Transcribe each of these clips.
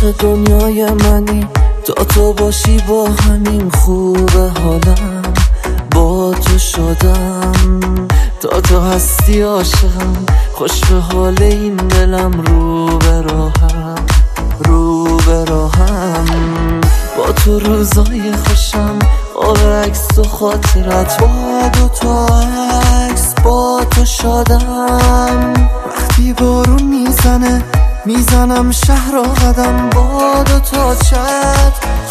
عشق دنیای منی، تا تو باشی با همین خوبه حالم. با تو شدم، تا تو هستی عاشقم. خوش به حال این دلم، رو به راهم، رو به راهم. با تو روزای خوشم، آب عکس و خاطرت. با دو تا عکس با تو شدم. وقتی بارون میزنه میزنم شهر و قدم. با دو تا چت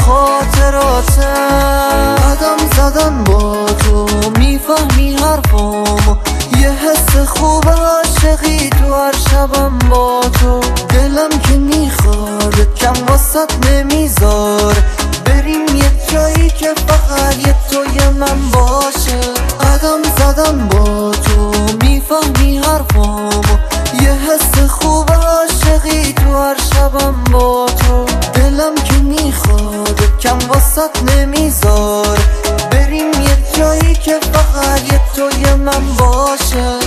خاطراتم. قدم زدن با تو میفهمی حرفامو. یه حس خوب عاشقی تو هر شبم با تو. دلم که میخواد کم واسط نمیذار. بریم یه جایی که فقط یه توی من باشه. قدم زدن با تو میفهمی حرفامو. یه حس خوب عاشقی تو هر شبم با تو. دلم که میخواد کم واسط نمیذار. بریم یه جایی که فقط یه توی من باشه.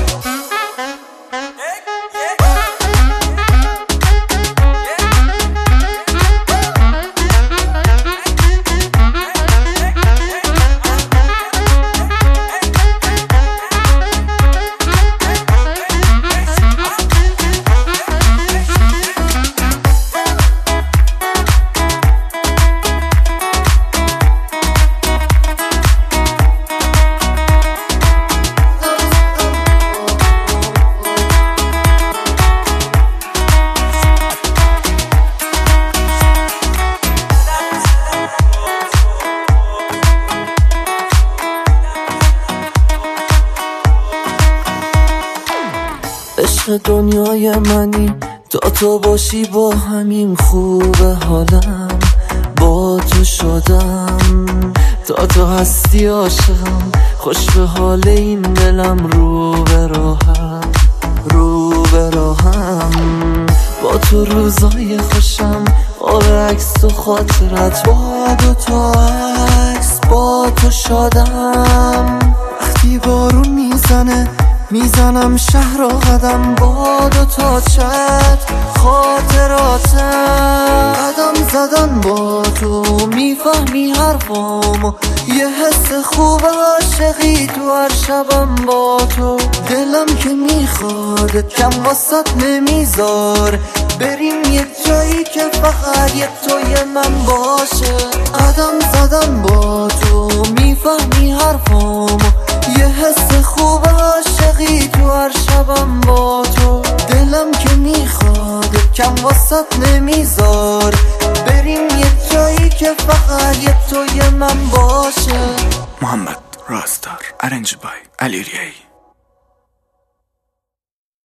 عشق دنیای منی، تا تو باشی با همین خوبه حالم. با تو شدم، تا تو هستی عاشقم. خوش به حال این دلم، رو به راهم، رو به راهم. با تو روزای خوشم، آب عکس و خاطرت. با دو تا عکس با تو شدم. وقتی بارون میزنه میزنم شهر و قدم. با دو تا چت خاطراتم. قدم زدن با تو میفهمی حرفامو. یه حس خوب عاشقی تو هر شبم با تو. دلم که میخواد کم واسط نمیذار. بریم یه جایی که فقط یه توی من باشه. قدم زدن با تو میفهمی حرفامو. یه حس خوب عاشقی تو هر شبم با تو. دلم که میخواد کم واسط نمیذار. بریم یه جایی که فقط یه توی من باشه. محمد راستار، ارنج بای علی ریایی.